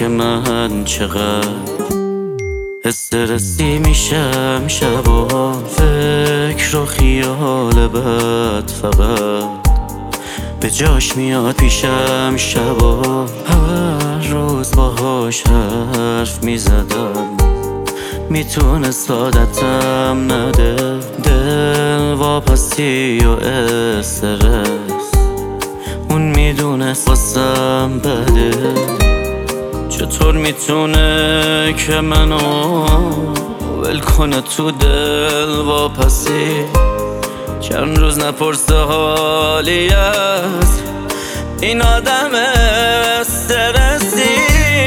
که من چقدر استرسی میشم شبا، فکر و خیال بد فقط به جاش میاد پیشم شبا. هر روز باهاش حرف میزدم، میتونست عادتم نده. دل واپسی و استرس اون میدونست واسم بده. چطور میتونه که منو ول کنه تو دل واپسی؟ چند روز نپرسه حالی از این آدم استرسی.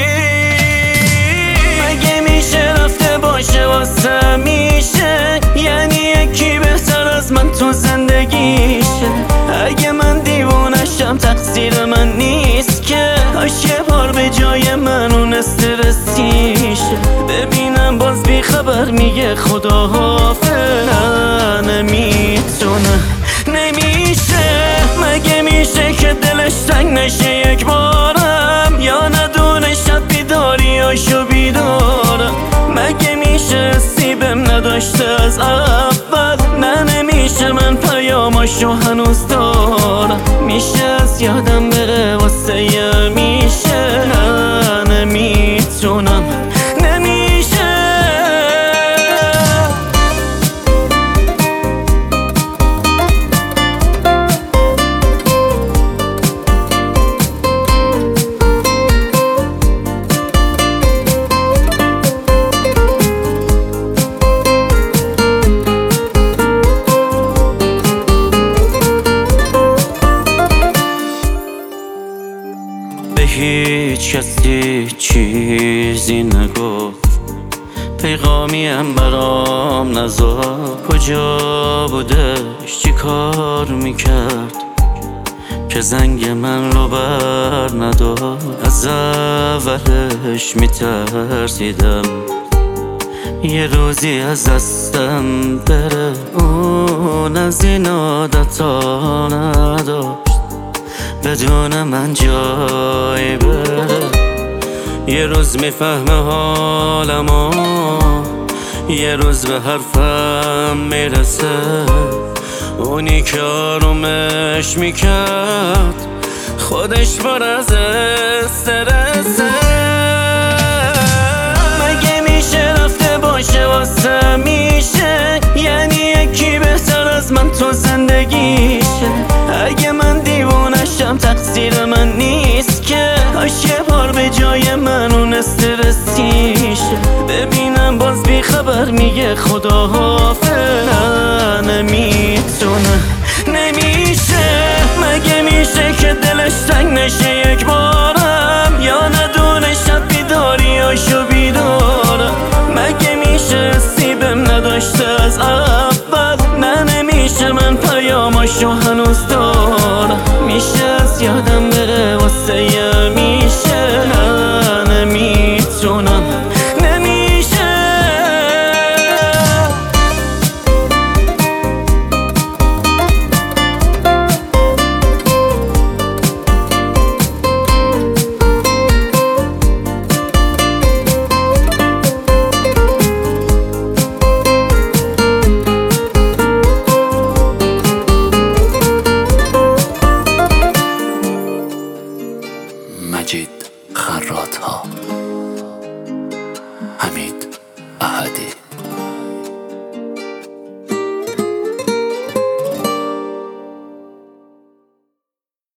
مگه میشه رفته باشه واسه میشه؟ یعنی یکی بهتر از من تو زندگیشه. اگه من دیوونشم تقصیر من نیست که، کاش یه بار به جای من اون استرسیشه. ببینم باز بی خبر میگه خدا حافظ. نه نمیتونه، نمیشه. مگه میشه که دلش تنگ نشه یک بارم، یا ندونه شب بیداریاشو بیدارم؟ مگه میشه سیبم نداشته از اول؟ نه نمیشه، من پیاماشو هنوز دارم. میشه از یادم بره واسه یه میشه. نه نمیتونم، نمیشه. به هیچ کسی چیزی نگفت، پیغامیم برام نذاشت. کجا بودش، چی کار میکرد که زنگ من رو بر نداشت؟ از اولش میترسیدم یه روزی از دستم بره. اون از این عادتا نداشت بدون من جای بره. یه روز میفهمه حالمو، یه روز به حرفم میرسه. اونی که آرومش میکرد خودش پر از استرسه. مگه میشه رفته باشه واسه میشه؟ یعنی یکی بهتر از من تو زندگیشه. اگه من دیوونشم تقصیر من نیست که، کاش یه بار به جای من اون استرسیشه. ببینم باز بی خبر میگه خدا حافظ. نه نمیتونه، نمیشه. مگه میشه که دلش تنگ نشه یک بارم، یا ندونه شب بیداریاشو بیدارم؟ مگه میشه سیبم نداشته از اول؟ نه نمیشه، من پیاماشو هنوز دارم. میشه از یادم بره واسه یه میشه. نه نمیتونم، نمیشه. مجید خراط‌ها.